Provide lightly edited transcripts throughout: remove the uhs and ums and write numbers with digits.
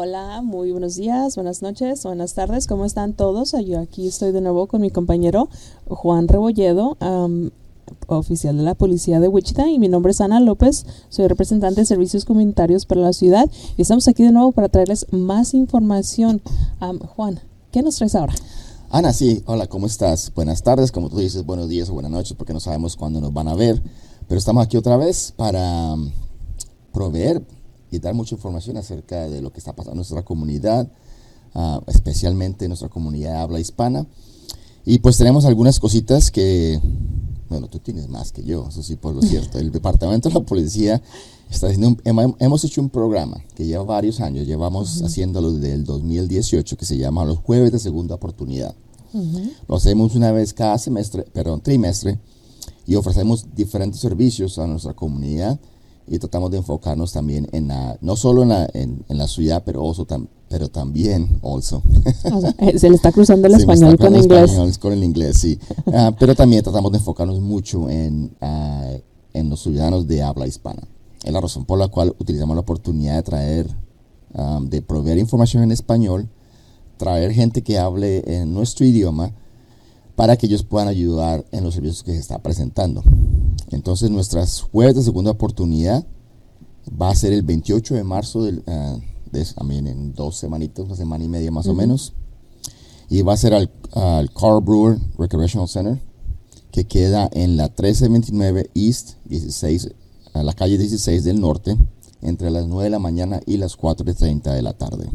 Hola, muy buenos días, buenas noches, buenas tardes, ¿cómo están todos? Yo aquí estoy de nuevo con mi compañero Juan Rebolledo, oficial de la policía de Wichita, y mi nombre es Ana López, soy representante de servicios comunitarios para la ciudad y estamos aquí de nuevo para traerles más información. Juan, ¿qué nos traes ahora? Ana, sí, hola, ¿cómo estás? Buenas tardes, como tú dices, buenos días o buenas noches, porque no sabemos cuándo nos van a ver, pero estamos aquí otra vez para proveer y dar mucha información acerca de lo que está pasando en nuestra comunidad, especialmente en nuestra comunidad de habla hispana. Y pues tenemos algunas cositas que, bueno, tú tienes más que yo, eso sí, por lo cierto. El departamento de la policía está haciendo hemos hecho un programa que lleva varios años, llevamos haciéndolo desde el 2018, que se llama Los Jueves de Segunda Oportunidad. Lo hacemos una vez cada trimestre, y ofrecemos diferentes servicios a nuestra comunidad y tratamos de enfocarnos también en no solo en la ciudad, pero también. O sea, se le está cruzando el español con el inglés. Con el inglés, sí. Pero también tratamos de enfocarnos mucho en los ciudadanos de habla hispana. Es la razón por la cual utilizamos la oportunidad de traer, de proveer información en español, traer gente que hable en nuestro idioma para que ellos puedan ayudar en los servicios que se está presentando. Entonces, nuestras jueves de segunda oportunidad va a ser el 28 de marzo también en 2 semanitas, una semana y media más o menos. Y va a ser al Carl Brewer Recreational Center, que queda en la 1329 East 16, a la calle 16 del norte, entre las 9 de la mañana y las 4:30 de la tarde.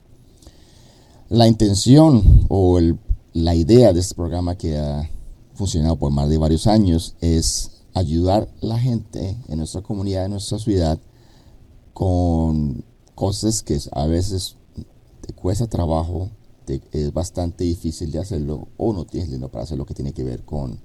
La intención o la idea de este programa, que ha funcionado por más de varios años, es ayudar a la gente en nuestra comunidad, en nuestra ciudad, con cosas que a veces te cuesta trabajo, es bastante difícil de hacerlo, o no tienes dinero para hacer lo que tiene que ver con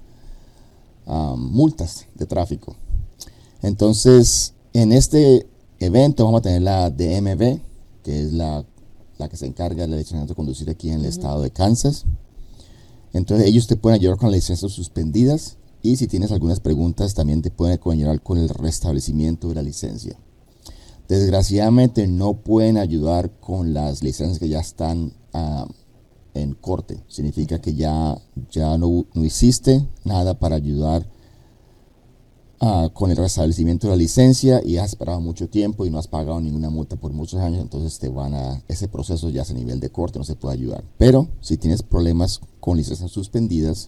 multas de tráfico. Entonces, en este evento vamos a tener la DMV, que es la que se encarga de la licencia de conducir aquí en el estado de Kansas. Entonces, ellos te pueden ayudar con las licencias suspendidas, y si tienes algunas preguntas también te pueden ayudar con el restablecimiento de la licencia. Desgraciadamente no pueden ayudar con las licencias que ya están en corte. Significa que ya no hiciste nada para ayudar con el restablecimiento de la licencia, y has esperado mucho tiempo y no has pagado ninguna multa por muchos años. Entonces ese proceso ya es a nivel de corte, no se puede ayudar. Pero si tienes problemas con licencias suspendidas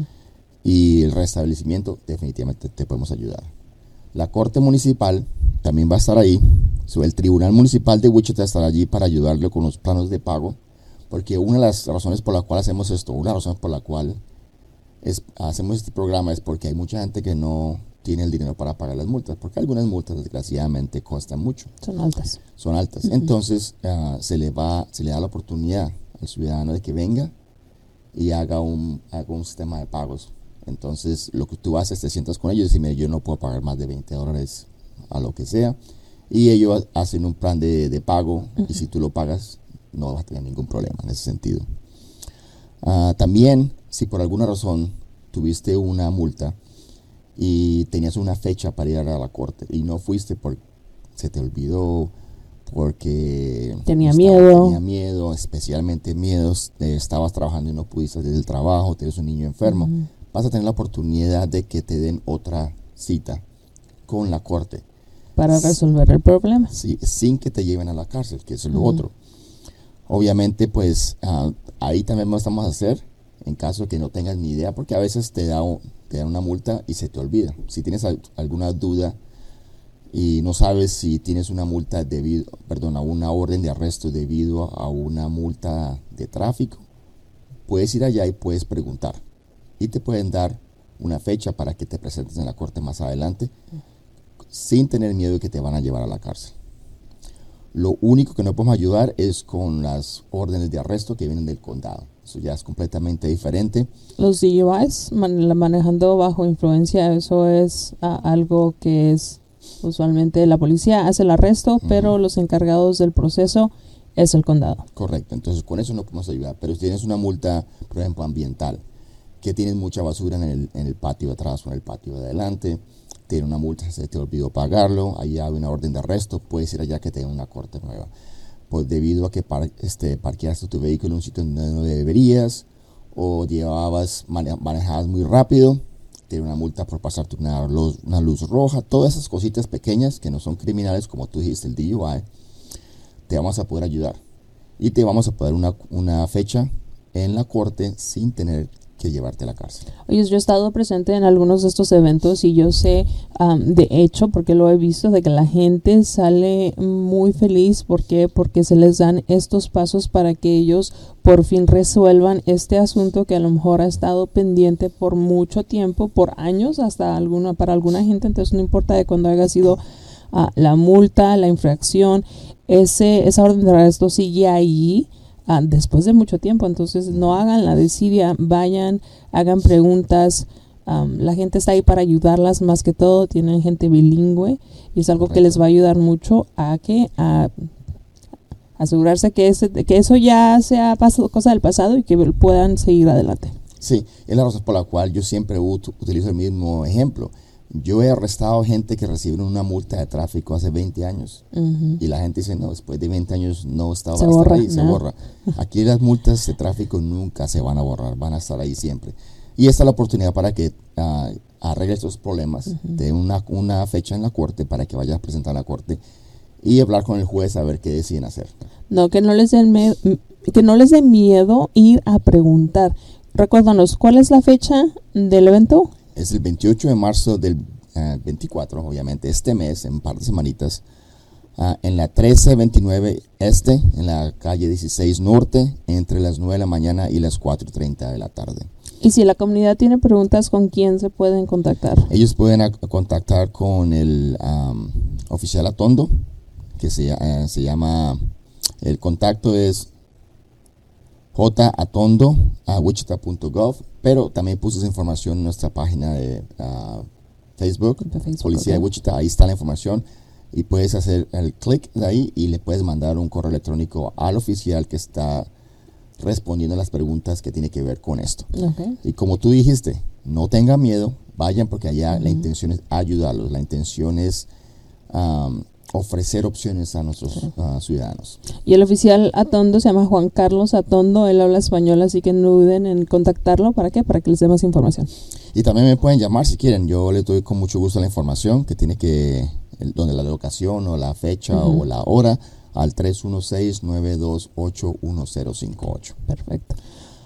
y el restablecimiento, definitivamente te podemos ayudar. La corte municipal también va a estar ahí. El tribunal municipal de Wichita estará allí para ayudarle con los planos de pago, porque una de las razones por la cual hacemos esto, una de las razones por la cual hacemos este programa, es porque hay mucha gente que no tiene el dinero para pagar las multas, porque algunas multas desgraciadamente cuestan mucho. Son altas. Entonces se le da la oportunidad al ciudadano de que venga y haga un sistema de pagos. Entonces, lo que tú haces, te sientas con ellos y dices: mira, yo no puedo pagar más de $20 a lo que sea, y ellos hacen un plan de pago, y si tú lo pagas no vas a tener ningún problema en ese sentido. También, si por alguna razón tuviste una multa y tenías una fecha para ir a la corte y no fuiste porque se te olvidó, porque tenía miedo, especialmente miedos, estabas trabajando y no pudiste salir del trabajo, tienes un niño enfermo, vas a tener la oportunidad de que te den otra cita con la corte para resolver el problema. Sí, sin que te lleven a la cárcel, que es lo otro. Obviamente, pues ahí también lo estamos a hacer en caso de que no tengas ni idea, porque a veces te dan una multa y se te olvida. Si tienes alguna duda y no sabes si tienes una multa a una orden de arresto debido a una multa de tráfico, puedes ir allá y puedes preguntar, y te pueden dar una fecha para que te presentes en la corte más adelante, sin tener miedo de que te van a llevar a la cárcel. Lo único que no podemos ayudar es con las órdenes de arresto que vienen del condado. Eso ya es completamente diferente. Los DUIs, manejando bajo influencia, eso es algo que es usualmente la policía hace el arresto, pero los encargados del proceso es el condado. Correcto, entonces con eso no podemos ayudar. Pero si tienes una multa, por ejemplo, ambiental, que tienes mucha basura en el patio de atrás o en el patio de adelante, tiene una multa, se te olvidó pagarlo, ahí hay una orden de arresto, puedes ir allá que te den una corte nueva. pues debido a que parqueaste tu vehículo en un sitio donde no deberías, o manejabas muy rápido, tiene una multa por pasar una luz roja. Todas esas cositas pequeñas que no son criminales, como tú dijiste, el DUI, te vamos a poder ayudar y te vamos a poder una fecha en la corte sin tener que llevarte a la cárcel. Oye, yo he estado presente en algunos de estos eventos y yo sé, de hecho, porque lo he visto, de que la gente sale muy feliz. ¿Por qué? Porque se les dan estos pasos para que ellos por fin resuelvan este asunto que a lo mejor ha estado pendiente por mucho tiempo, por años, para alguna gente. Entonces no importa de cuándo haya sido la multa, la infracción, esa orden de arresto sigue ahí. Después de mucho tiempo. Entonces no hagan la desidia, vayan, hagan preguntas. La gente está ahí para ayudarlas, más que todo tienen gente bilingüe y es algo que les va a ayudar mucho a asegurarse que eso ya sea cosa del pasado y que puedan seguir adelante. Sí, es la razón por la cual yo siempre utilizo el mismo ejemplo. Yo he arrestado gente que recibieron una multa de tráfico hace 20 años. Uh-huh. Y la gente dice, no, después de 20 años no estaba se borra, ahí, se borra. Aquí las multas de tráfico nunca se van a borrar, van a estar ahí siempre. Y esta es la oportunidad para que arregle estos problemas, uh-huh, de una fecha en la corte para que vayas a presentar a la corte y hablar con el juez a ver qué deciden hacer. No, que no les dé miedo ir a preguntar. Recuérdanos, ¿cuál es la fecha del evento? Es el 28 de marzo del 24, obviamente, este mes, en un par de semanitas, en la 1329 en la calle 16 Norte, entre las 9 de la mañana y las 4:30 de la tarde. Y si la comunidad tiene preguntas, ¿con quién se pueden contactar? Ellos pueden contactar con el oficial Atondo, que se llama, el contacto es jatondo@wichita.gov, pero también puse esa información en nuestra página de Facebook, Policía de Wichita. Ahí está la información y puedes hacer el clic de ahí y le puedes mandar un correo electrónico al oficial que está respondiendo a las preguntas que tiene que ver con esto. Okay. Y como tú dijiste, no tengan miedo, vayan, porque allá la intención es ayudarlos, la intención es ofrecer opciones a nuestros ciudadanos. Y el oficial Atondo se llama Juan Carlos Atondo, él habla español, así que no duden en contactarlo. ¿Para qué? Para que les dé más información. Y también me pueden llamar si quieren, yo les doy con mucho gusto la información que tiene donde la locación o la fecha, uh-huh, o la hora, al 316-928-1058. Perfecto.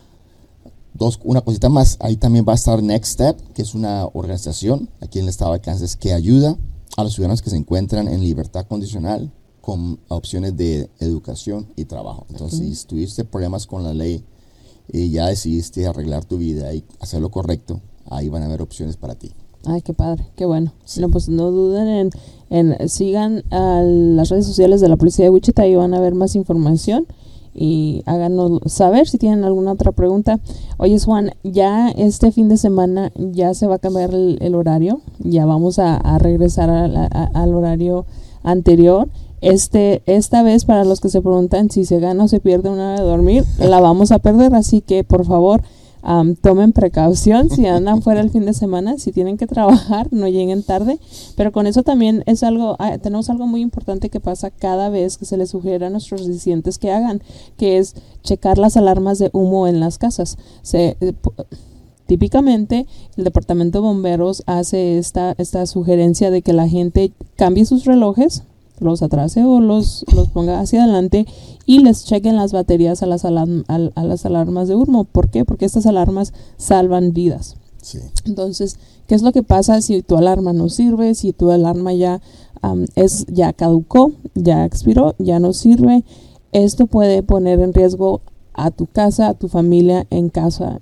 Una cosita más, ahí también va a estar Next Step, que es una organización aquí en el estado de Kansas que ayuda a los ciudadanos que se encuentran en libertad condicional con opciones de educación y trabajo. Entonces, si tuviste problemas con la ley y ya decidiste arreglar tu vida y hacer lo correcto, ahí van a haber opciones para ti. Ay, qué padre, qué bueno. Sí. No, pues no duden en sigan a las redes sociales de la Policía de Wichita y van a ver más información y háganos saber si tienen alguna otra pregunta. Oye, Juan, ya este fin de semana ya se va a cambiar el horario, ya vamos a regresar al horario anterior. Esta vez, para los que se preguntan si se gana o se pierde una hora de dormir, la vamos a perder, así que por favor tomen precaución si andan fuera el fin de semana, si tienen que trabajar, no lleguen tarde. Pero con eso también tenemos algo muy importante que pasa cada vez que se les sugiere a nuestros residentes que hagan, que es checar las alarmas de humo en las casas. Típicamente el departamento de bomberos hace esta sugerencia de que la gente cambie sus relojes, los atrase o los ponga hacia adelante y les chequen las baterías a las alarmas de humo. ¿Por qué? Porque estas alarmas salvan vidas. Sí. Entonces, ¿qué es lo que pasa si tu alarma no sirve? Si tu alarma ya caducó, ya expiró, ya no sirve. Esto puede poner en riesgo a tu casa, a tu familia en causa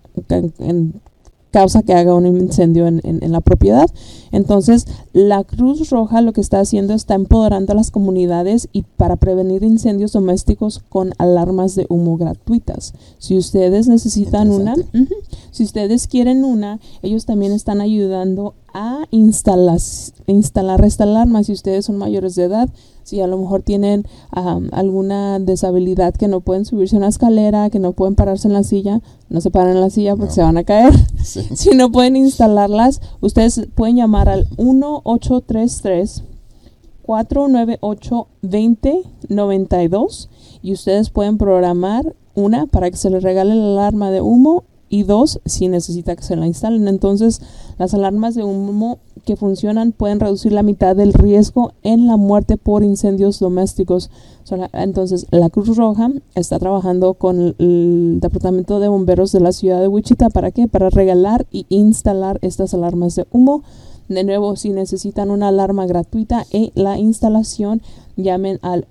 que haga un incendio en la propiedad. Entonces, la Cruz Roja lo que está haciendo está empoderando a las comunidades y para prevenir incendios domésticos con alarmas de humo gratuitas. Si ustedes necesitan una, si ustedes quieren una, ellos también están ayudando a instalar esta alarma. Si ustedes son mayores de edad, si a lo mejor tienen alguna deshabilidad que no pueden subirse a una escalera, que no pueden pararse en la silla, no se paran en la silla porque se van a caer. Sí. Si no pueden instalarlas, ustedes pueden llamar al 1-833-498-2092 y ustedes pueden programar una para que se les regale la alarma de humo y dos si necesita que se la instalen. Entonces las alarmas de humo que funcionan pueden reducir la mitad del riesgo en la muerte por incendios domésticos. Entonces la Cruz Roja está trabajando con el Departamento de Bomberos de la ciudad de Wichita. ¿Para qué? Para regalar y instalar estas alarmas de humo. De nuevo, si necesitan una alarma gratuita y la instalación, llamen al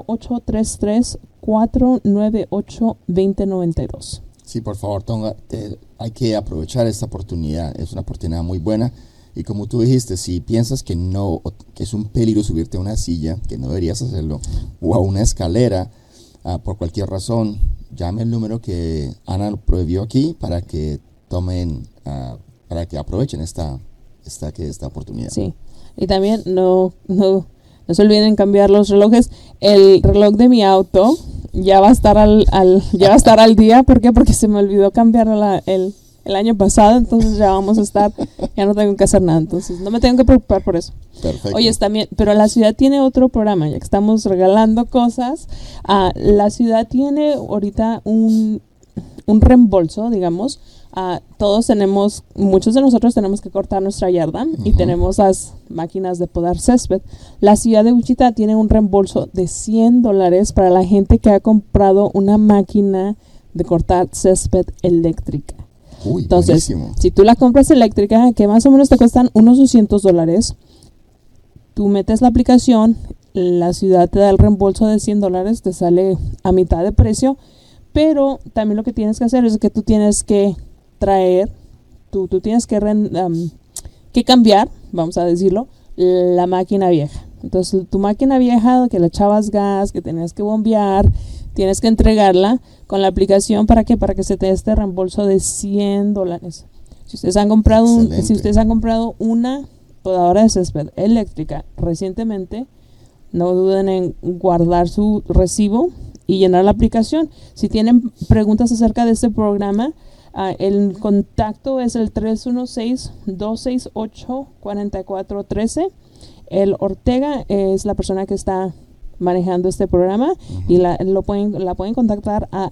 1-833-498-2092. Sí, por favor, Tonga, hay que aprovechar esta oportunidad. Es una oportunidad muy buena. Y como tú dijiste, si piensas que que es un peligro subirte a una silla, que no deberías hacerlo, o a una escalera, por cualquier razón, llame el número que Ana prohibió aquí para que para que aprovechen esta oportunidad. Sí, y también no se olviden cambiar los relojes. El reloj de mi auto ya va a estar al día. ¿Por qué? Porque se me olvidó cambiarlo el año pasado, entonces ya no tengo que hacer nada, entonces no me tengo que preocupar por eso. Perfecto. Oye, también, pero la ciudad tiene otro programa, ya que estamos regalando cosas. La ciudad tiene ahorita un reembolso, digamos. Muchos de nosotros tenemos que cortar nuestra yarda y tenemos las máquinas de podar césped. La ciudad de Wichita tiene un reembolso de $100 para la gente que ha comprado una máquina de cortar césped eléctrica. Uy, entonces, buenísimo. Si tú la compras eléctrica, que más o menos te cuestan unos $200, tú metes la aplicación, la ciudad te da el reembolso de $100, te sale a mitad de precio, pero también lo que tienes que hacer es que tú tienes que tú tienes que cambiar, vamos a decirlo, la máquina vieja. Entonces, tu máquina vieja, que le echabas gas, que tenías que bombear, tienes que entregarla con la aplicación. ¿Para qué? Para que se te dé este reembolso de $100. Si ustedes han comprado una podadora de césped eléctrica recientemente, no duden en guardar su recibo y llenar la aplicación. Si tienen preguntas acerca de este programa, el contacto es el 316-268-4413. El Ortega es la persona que está manejando este programa y la pueden contactar a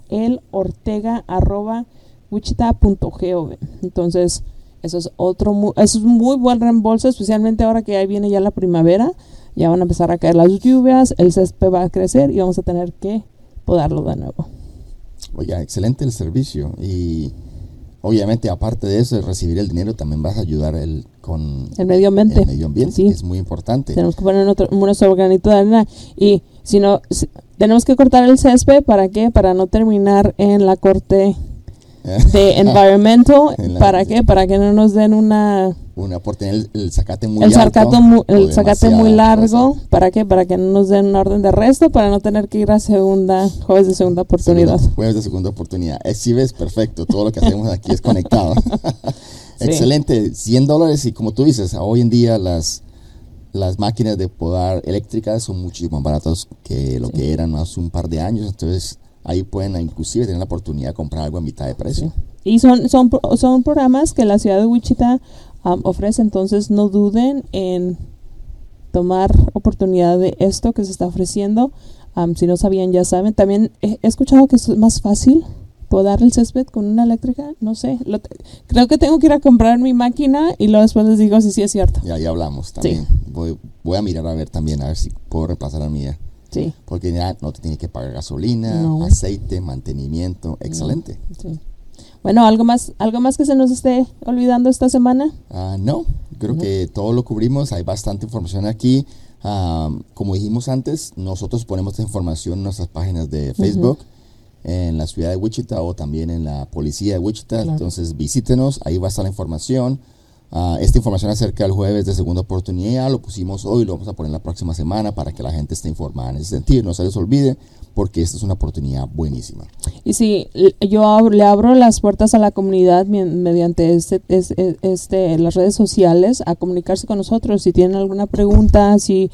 elortega@wichita.gov. Entonces, eso es un muy buen reembolso, especialmente ahora que ahí viene ya la primavera. Ya van a empezar a caer las lluvias, el césped va a crecer y vamos a tener que podarlo de nuevo. Oye, excelente el servicio. Y obviamente, aparte de eso, de recibir el dinero, también vas a ayudar con el medio ambiente. El medio ambiente, sí. Es muy importante. Tenemos que poner nuestro granito de arena. Y si no, tenemos que cortar el césped. ¿Para qué? Para no terminar en la corte de Environmental. ¿Para qué? Para que no nos den por tener el zacate muy el alto. El zacate muy largo. Cosa. ¿Para qué? Para que no nos den una orden de arresto, para no tener que ir a jueves de segunda oportunidad. Jueves de segunda oportunidad. Si ves, perfecto. Todo lo que hacemos aquí es conectado. Sí. Excelente. $100. Y como tú dices, hoy en día las máquinas de podar eléctricas son muchísimo más baratas que lo que eran hace un par de años. Entonces, ahí pueden inclusive tener la oportunidad de comprar algo a mitad de precio. Sí. Y son programas que la ciudad de Wichita ofrece, entonces no duden en tomar oportunidad de esto que se está ofreciendo. Si no sabían, ya saben. También he escuchado que es más fácil podar el césped con una eléctrica. No sé, creo que tengo que ir a comprar mi máquina y luego después les digo si sí es cierto. Ya hablamos también. Sí. Voy a mirar a ver si puedo reemplazar la mía. Sí. Porque ya no te tiene que pagar gasolina, aceite, mantenimiento. Excelente. No. Sí. Bueno, ¿algo más que se nos esté olvidando esta semana? No, creo que todo lo cubrimos. Hay bastante información aquí. Como dijimos antes, nosotros ponemos esta información en nuestras páginas de Facebook, en la ciudad de Wichita o también en la policía de Wichita. Claro. Entonces visítenos, ahí va a estar la información. Esta información acerca del jueves de segunda oportunidad lo pusimos hoy, lo vamos a poner la próxima semana para que la gente esté informada en ese sentido. No se les olvide, porque esta es una oportunidad buenísima. Y sí, yo le abro las puertas a la comunidad mediante las redes sociales a comunicarse con nosotros. Si tienen alguna pregunta, si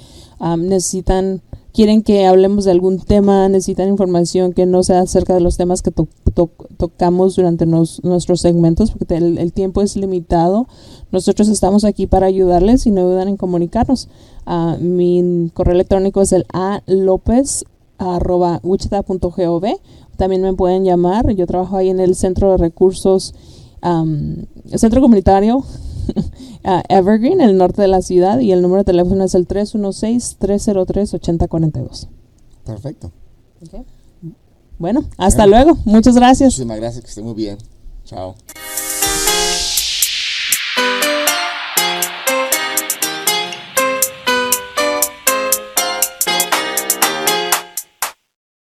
quieren que hablemos de algún tema, necesitan información que no sea acerca de los temas que tocamos durante nuestros segmentos, porque el tiempo es limitado. Nosotros estamos aquí para ayudarles y no dudan en comunicarnos. Mi correo electrónico es el alopez wichita.gov. También me pueden llamar. Yo trabajo ahí en el Centro de Recursos, el Centro Comunitario Evergreen, en el norte de la ciudad, y el número de teléfono es el 316-303-8042. Perfecto. Okay. Bueno, hasta luego. Muchas gracias. Muchísimas gracias, que esté muy bien. Chao.